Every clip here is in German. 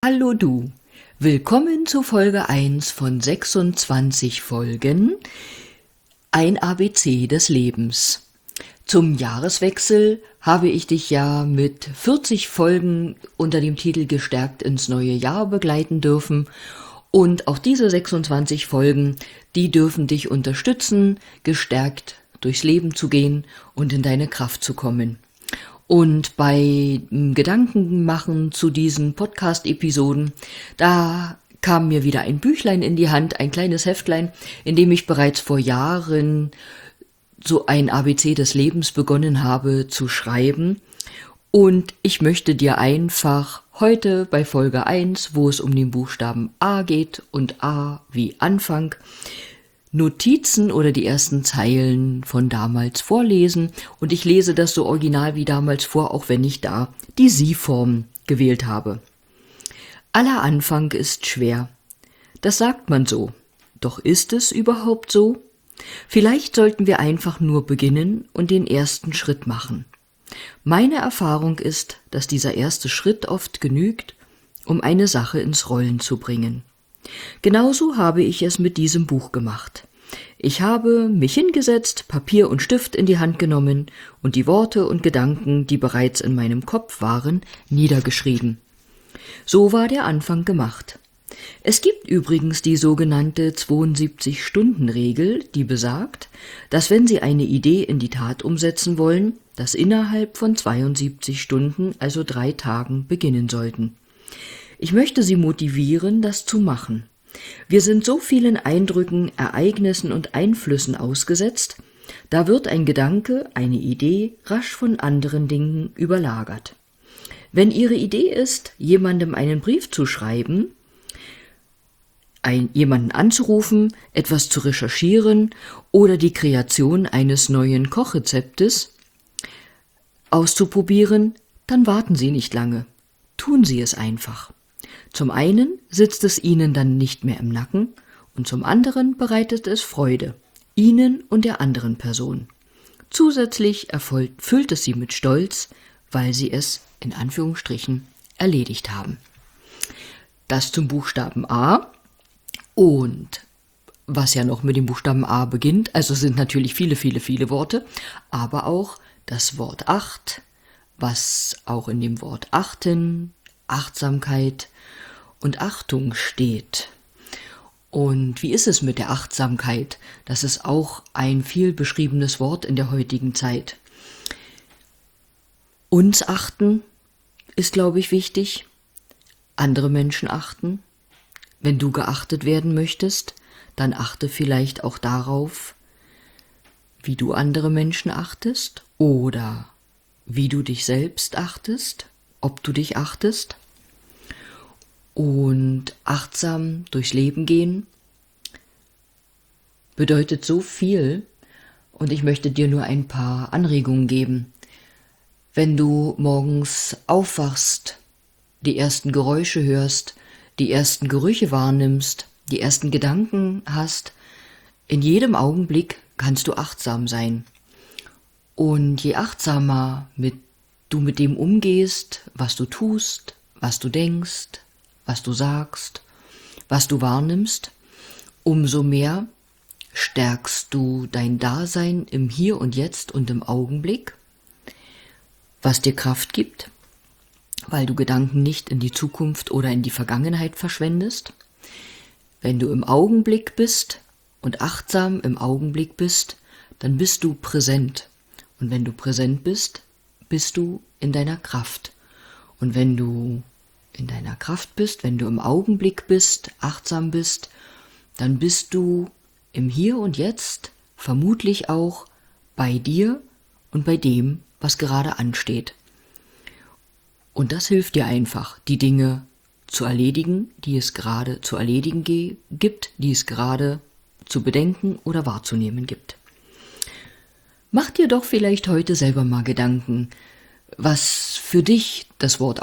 Hallo du, willkommen zu Folge 1 von 26 Folgen Ein ABC des Lebens. Zum Jahreswechsel habe ich dich ja mit 40 Folgen unter dem Titel Gestärkt ins neue Jahr begleiten dürfen und auch diese 26 Folgen, die dürfen dich unterstützen, gestärkt durchs Leben zu gehen und in deine Kraft zu kommen. Und bei Gedankenmachen zu diesen Podcast-Episoden, da kam mir wieder ein Büchlein in die Hand, ein kleines Heftlein, in dem ich bereits vor Jahren so ein ABC des Lebens begonnen habe zu schreiben. Und ich möchte dir einfach heute bei Folge 1, wo es um den Buchstaben A geht und A wie Anfang, Notizen oder die ersten Zeilen von damals vorlesen, und ich lese das so original wie damals vor, auch wenn ich da die Sie-Form gewählt habe. Aller Anfang ist schwer. Das sagt man so. Doch ist es überhaupt so? Vielleicht sollten wir einfach nur beginnen und den ersten Schritt machen. Meine Erfahrung ist, dass dieser erste Schritt oft genügt, um eine Sache ins Rollen zu bringen. Genauso habe ich es mit diesem Buch gemacht. Ich habe mich hingesetzt, Papier und Stift in die Hand genommen und die Worte und Gedanken, die bereits in meinem Kopf waren, niedergeschrieben. So war der Anfang gemacht. Es gibt übrigens die sogenannte 72-Stunden-Regel, die besagt, dass wenn Sie eine Idee in die Tat umsetzen wollen, das innerhalb von 72 Stunden, also 3 Tagen, beginnen sollten. Ich möchte Sie motivieren, das zu machen. Wir sind so vielen Eindrücken, Ereignissen und Einflüssen ausgesetzt, da wird ein Gedanke, eine Idee rasch von anderen Dingen überlagert. Wenn Ihre Idee ist, jemandem einen Brief zu schreiben, jemanden anzurufen, etwas zu recherchieren oder die Kreation eines neuen Kochrezeptes auszuprobieren, dann warten Sie nicht lange. Tun Sie es einfach. Zum einen sitzt es Ihnen dann nicht mehr im Nacken und zum anderen bereitet es Freude, Ihnen und der anderen Person. Zusätzlich füllt es Sie mit Stolz, weil Sie es in Anführungsstrichen erledigt haben. Das zum Buchstaben A. Und was ja noch mit dem Buchstaben A beginnt, also sind natürlich viele, viele, viele Worte, aber auch das Wort Acht, was auch in dem Wort achten, Achtsamkeit und Achtung steht. Und wie ist es mit der Achtsamkeit? Das ist auch ein viel beschriebenes Wort in der heutigen Zeit. Uns achten ist, glaube ich, wichtig. Andere Menschen achten. Wenn du geachtet werden möchtest, dann achte vielleicht auch darauf, wie du andere Menschen achtest oder wie du dich selbst achtest, ob du dich achtest. Und achtsam durchs Leben gehen bedeutet so viel, und ich möchte dir nur ein paar Anregungen geben. Wenn du morgens aufwachst, die ersten Geräusche hörst, die ersten Gerüche wahrnimmst, die ersten Gedanken hast, in jedem Augenblick kannst du achtsam sein. Und je achtsamer du mit dem umgehst, was du tust, was du denkst, was du sagst, was du wahrnimmst, umso mehr stärkst du dein Dasein im Hier und Jetzt und im Augenblick, was dir Kraft gibt, weil du Gedanken nicht in die Zukunft oder in die Vergangenheit verschwendest. Wenn du im Augenblick bist und achtsam im Augenblick bist, dann bist du präsent. Und wenn du präsent bist, bist du in deiner Kraft. Und wenn du in deiner Kraft bist, wenn du im Augenblick bist, achtsam bist, dann bist du im Hier und Jetzt vermutlich auch bei dir und bei dem, was gerade ansteht. Und das hilft dir einfach, die Dinge zu erledigen, die es gerade zu erledigen gibt, die es gerade zu bedenken oder wahrzunehmen gibt. Mach dir doch vielleicht heute selber mal Gedanken, was für dich das Wort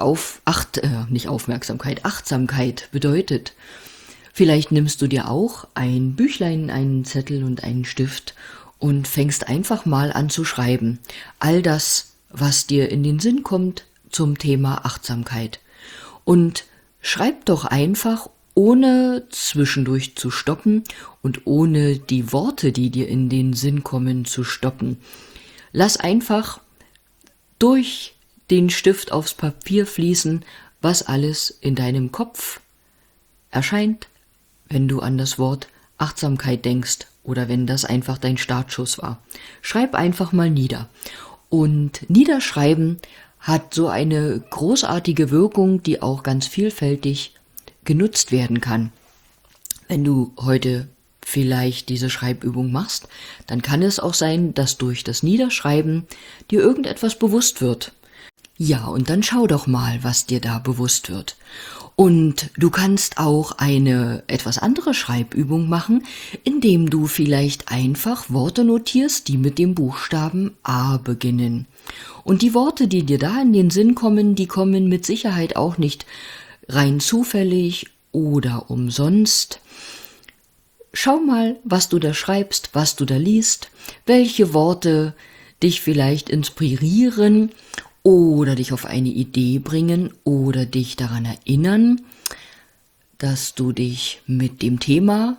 Achtsamkeit bedeutet. Vielleicht nimmst du dir auch ein Büchlein, einen Zettel und einen Stift und fängst einfach mal an zu schreiben. All das, was dir in den Sinn kommt zum Thema Achtsamkeit. Und Schreib doch einfach, ohne zwischendurch zu stoppen und ohne die Worte, die dir in den Sinn kommen, zu stoppen. Lass einfach durch den Stift aufs Papier fließen, was alles in deinem Kopf erscheint, wenn du an das Wort Achtsamkeit denkst oder wenn das einfach dein Startschuss war. Schreib einfach mal nieder. Und Niederschreiben hat so eine großartige Wirkung, die auch ganz vielfältig genutzt werden kann. Wenn du heute vielleicht diese Schreibübung machst, dann kann es auch sein, dass durch das Niederschreiben dir irgendetwas bewusst wird. Ja, und dann schau doch mal, was dir da bewusst wird. Und du kannst auch eine etwas andere Schreibübung machen, indem du vielleicht einfach Worte notierst, die mit dem Buchstaben A beginnen. Und die Worte, die dir da in den Sinn kommen, die kommen mit Sicherheit auch nicht rein zufällig oder umsonst. Schau mal, was du da schreibst, was du da liest, welche Worte dich vielleicht inspirieren oder dich auf eine Idee bringen oder dich daran erinnern, dass du dich mit dem Thema,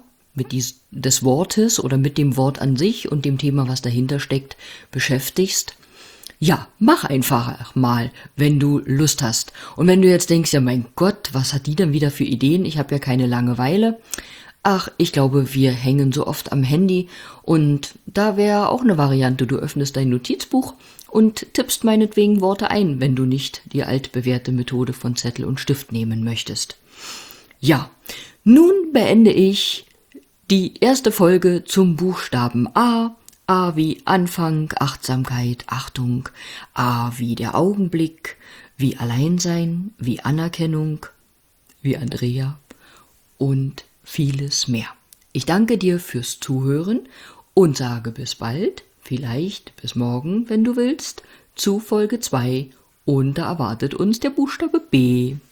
des Wortes oder mit dem Wort an sich und dem Thema, was dahinter steckt, beschäftigst. Ja, mach einfach mal, wenn du Lust hast. Und wenn du jetzt denkst, ja mein Gott, was hat die denn wieder für Ideen? Ich habe ja keine Langeweile. Ach, ich glaube, wir hängen so oft am Handy und da wäre auch eine Variante. Du öffnest dein Notizbuch und tippst meinetwegen Worte ein, wenn du nicht die altbewährte Methode von Zettel und Stift nehmen möchtest. Ja, nun beende ich die erste Folge zum Buchstaben A. A wie Anfang, Achtsamkeit, Achtung. A wie der Augenblick, wie Alleinsein, wie Anerkennung, wie Andrea und vieles mehr. Ich danke dir fürs Zuhören und sage bis bald, vielleicht bis morgen, wenn du willst, zu Folge 2 und da erwartet uns der Buchstabe B.